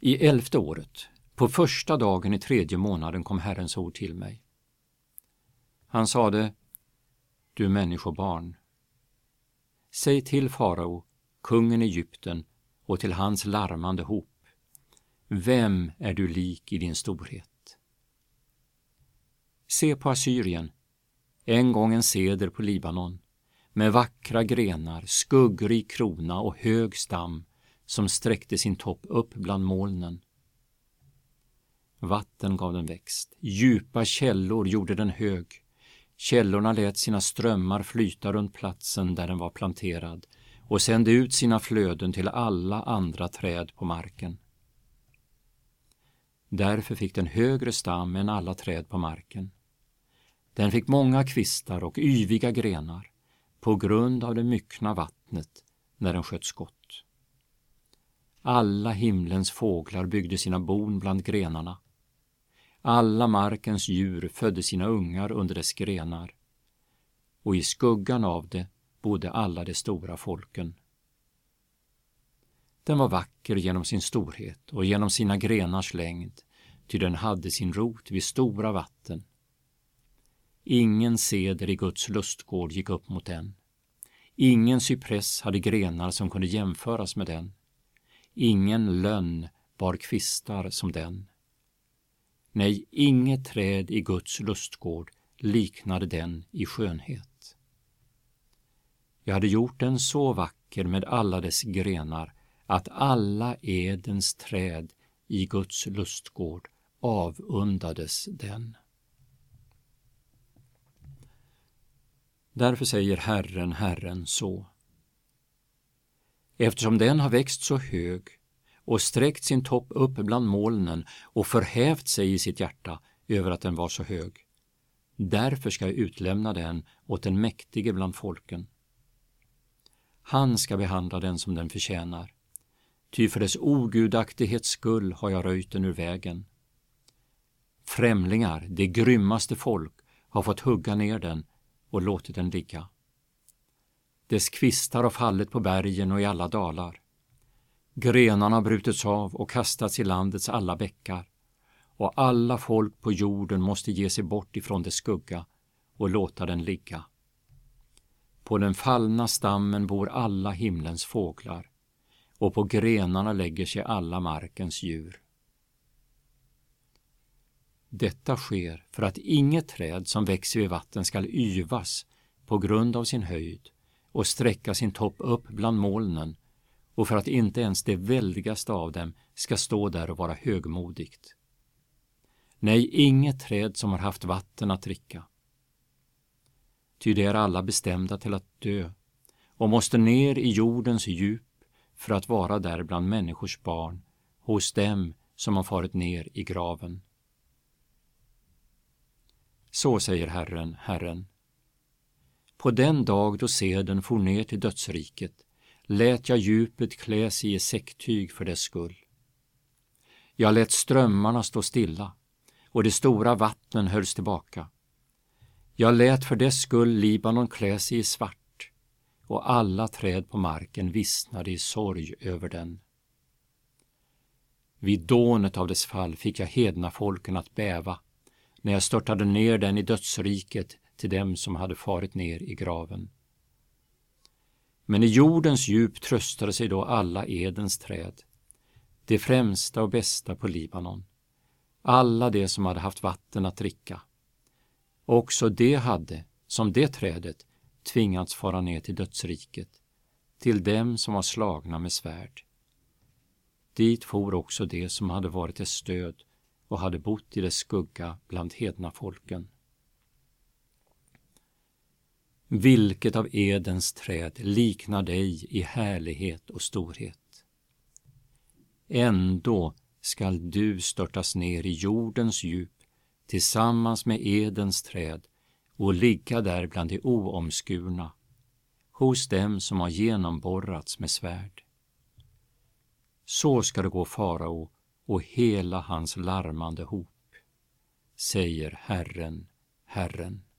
I 11:e året, på första dagen i 3:e månaden, kom Herrens ord till mig. Han sade: Du människobarn, säg till farao, kungen i Egypten, och till hans larmande hop: vem är du lik i din storhet? Se på Assyrien, en gång en ceder på Libanon, med vackra grenar, skuggrik krona och hög stam som sträckte sin topp upp bland molnen. Vatten gav den växt, djupa källor gjorde den hög. Källorna lät sina strömmar flyta runt platsen där den var planterad och sände ut sina flöden till alla andra träd på marken. Därför fick den högre stam än alla träd på marken. Den fick många kvistar och yviga grenar på grund av det myckna vattnet när den sköt skott. Alla himlens fåglar byggde sina bon bland grenarna. Alla markens djur födde sina ungar under dess grenar, och i skuggan av det bodde alla de stora folken. Den var vacker genom sin storhet och genom sina grenars längd, ty den hade sin rot vid stora vatten. Ingen ceder i Guds lustgård gick upp mot den. Ingen cypress hade grenar som kunde jämföras med den. Ingen lönn bar kvistar som den. Nej, inget träd i Guds lustgård liknade den i skönhet. Jag hade gjort den så vacker med alla dess grenar att alla Edens träd i Guds lustgård avundades den. Därför säger Herren, Herren så: eftersom den har växt så hög och sträckt sin topp upp bland molnen och förhävt sig i sitt hjärta över att den var så hög, därför ska jag utlämna den åt den mäktige bland folken. Han ska behandla den som den förtjänar, ty för dess ogudaktighets skull har jag röjt den ur vägen. Främlingar, det grymmaste folk, har fått hugga ner den och låtit den ligga. Dess kvistar har fallit på bergen och i alla dalar. Grenarna har brutits av och kastats i landets alla bäckar, och alla folk på jorden måste ge sig bort ifrån dess skugga och låta den ligga. På den fallna stammen bor alla himlens fåglar, och på grenarna lägger sig alla markens djur. Detta sker för att inget träd som växer vid vatten skall yvas på grund av sin höjd och sträcka sin topp upp bland molnen, och för att inte ens det väldigaste av dem ska stå där och vara högmodigt. Nej, inget träd som har haft vatten att dricka. Ty de är alla bestämda till att dö och måste ner i jordens djup för att vara där bland människors barn, hos dem som har farit ner i graven. Så säger Herren, Herren: på den dag då seden for ner till dödsriket lät jag djupet klä sig i säcktyg för dess skull. Jag lät strömmarna stå stilla och de stora vattnen hölls tillbaka. Jag lät för dess skull Libanon klä sig i svart, och alla träd på marken vissnade i sorg över den. Vid dånet av dess fall fick jag hedna folken att bäva, när jag störtade ner den i dödsriket till dem som hade farit ner i graven. Men i jordens djup tröstade sig då alla Edens träd, det främsta och bästa på Libanon, alla de som hade haft vatten att dricka. Också de hade, som det trädet, tvingats fara ner till dödsriket, till dem som var slagna med svärd. Dit for också de som hade varit dess stöd och hade bott i dess skugga bland hedna folken. Vilket av Edens träd liknar dig i härlighet och storhet? Ändå skall du störtas ner i jordens djup tillsammans med Edens träd och ligga där bland de oomskurna, hos dem som har genomborrats med svärd. Så ska det gå farao och hela hans larmande hop, säger Herren, Herren.